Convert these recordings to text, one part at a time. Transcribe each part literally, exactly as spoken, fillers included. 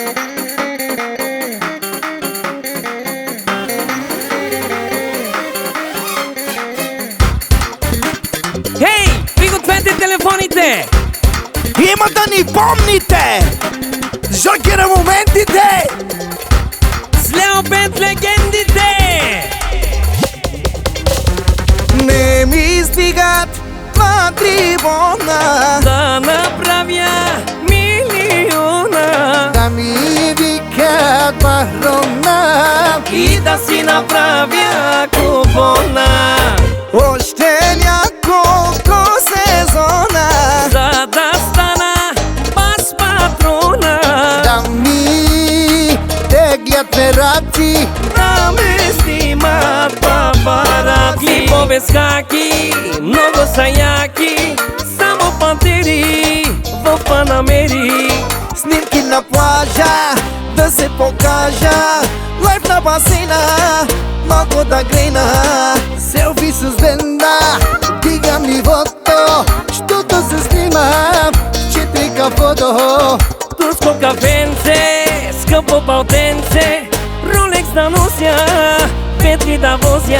Hei, prigotвете телефоните! Има да ни помните жокера моментите, С Лео Бенд легендите! не ми стигат два трибона Да направя милиона да ми викат барона и да си направя купона. още няколко сезона За да стана бас патрона, да ми теглят мераци, да ме снимат папараци. Клипове с хаки, много са яки, само пантери в Панамери. снимки на плажа да се покажа, лайф на басейна малко да грейна, селфи с бенда, дигам нивото, щото се снимам в четири фото. Турско кафенце, скъпо палтенце, Ролекс да нося, Петри да возя.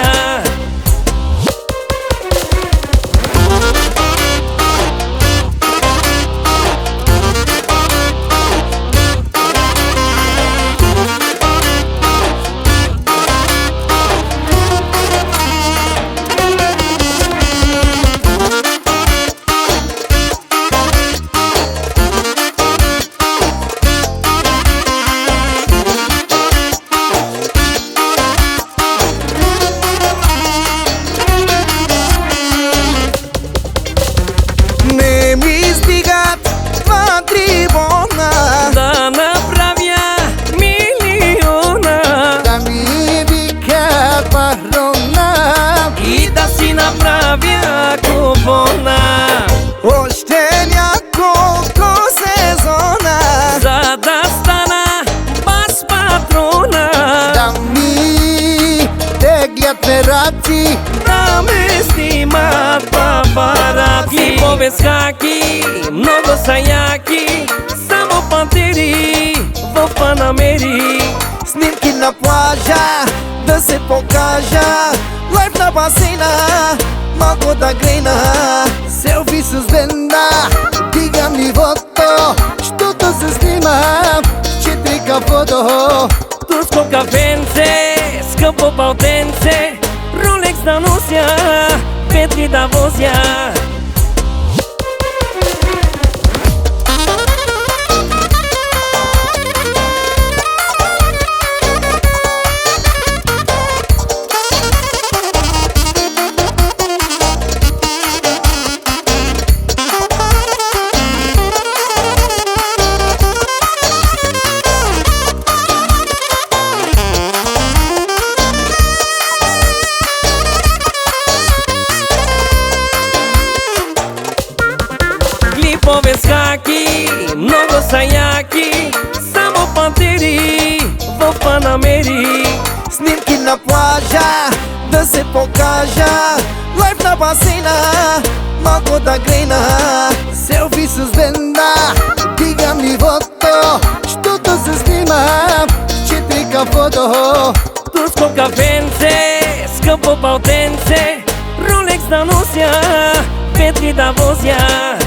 Не ми стигат два трибона Да направя милиона да ми викат барона и да си направя купона. още няколко сезона За да стана бас патрона, да ми теглят мераци, да ме снимат папараци. Клипове с хаки, много са яки, само пантери в Панамери. снимки на плажа да се покажа, лайф на басейна малко да грейна, селфи с бенда, дигам нивото, щото се снимам в четири фото. Турско кафенце, скъпо палтенце, Ролекс да нося, Петри да возя. Клипове с хаки, много са яки, само пантери в Панамери. Снимки на плажа да се покажа, лайф на басейна малко да грейна, селфи с бенда, дигам нивото, щото се снимам в четири фото. Турско кафенце, скъпо палтенце, Ролекс да нося, Петри да возя.